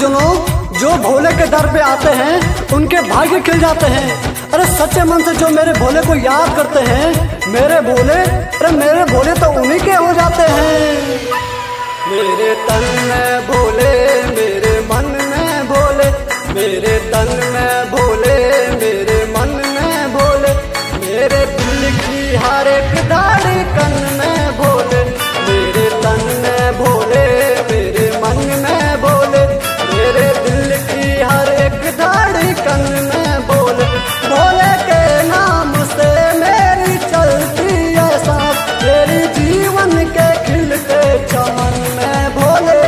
भक्तजनों, जो भोले के दर पे आते हैं उनके भाग्य खिल जाते हैं। अरे सच्चे मन से जो मेरे भोले को याद करते हैं, मेरे भोले तो उन्हीं के हो जाते हैं। मेरे तन में भोले, मेरे मन में भोले, मेरे तन में भोले, मेरे मन में भोले, मेरे दिल की हर एक धड़कन में भोले, मेरे तन में भोले, मेरे मन में भोले, मेरे दिल की हर एक धड़कन में भोले। भोले के नाम से मेरी चलती है सांस, मेरी जीवन के खिलते चमन में भोले।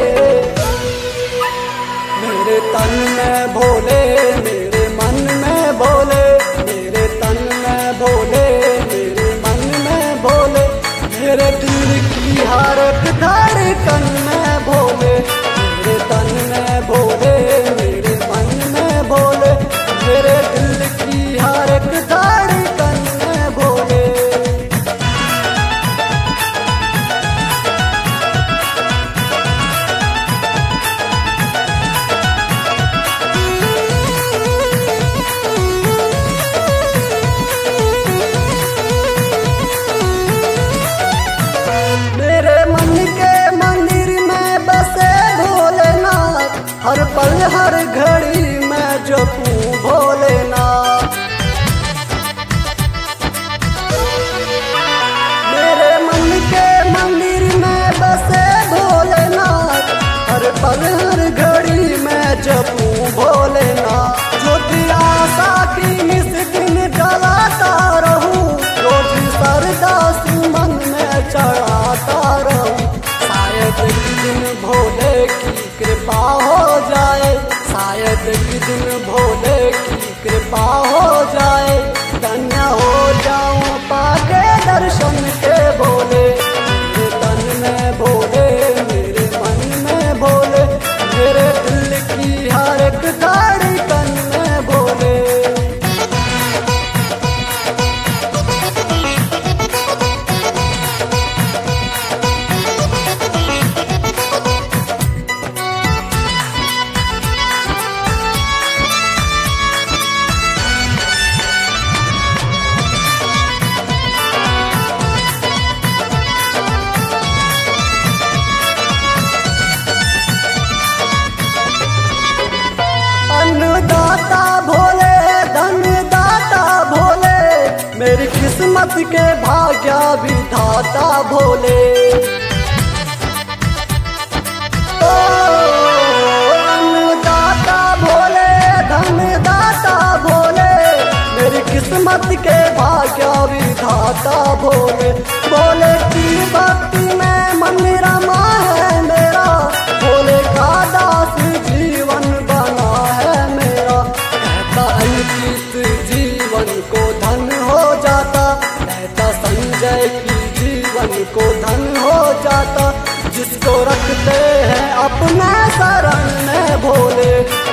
मेरे तन में भोले, मेरे मन में भोले, मेरे तन में भोले, मेरे मन में भोले, मेरे दिल की हर एक धड़कन में भोले, मेरे तन में भोले, मेरे मन में भोले, मेरे दिल की हर एक धड़कन में भोले। मेरे मन के मंदिर में बसे भोलेनाथ, हर पल हर घड़ी में जपूं भोलेनाथ। मेरे मन के मंदिर में बसे भोलेनाथ, हर पल हर घड़ी में जपूं भोलेनाथ। ज्योति आशा की निस दिन जलाता रहूं, रोज सरदा सुमन में चढ़ाता रहूं। शायद एक दिन भोले की कृपा हो जाए, शायद एक दिन भोले की कृपा हो जाए, धन्य हो जाऊं पाके दर्शन के भोले। मेरे तन में भोले, मेरे मन में भोले, मेरे दिल की हर एक धड़कन में भोले। अन्नदाता भोले, धनदाता भोले, मेरी किस्मत के भाग्य विधाता भोले। ओ अन्नदाता भोले, धनदाता भोले, मेरी किस्मत के भाग्य विधाता भोले। भोले की भक्ति में मन रमा है मेरा, भोले का दास जीवन बना है मेरा। कहता अंकित जीवन को धन हो जाता, कहता संजय की जीवन को धन हो जाता, जिसको रखते हैं अपने शरण में भोले।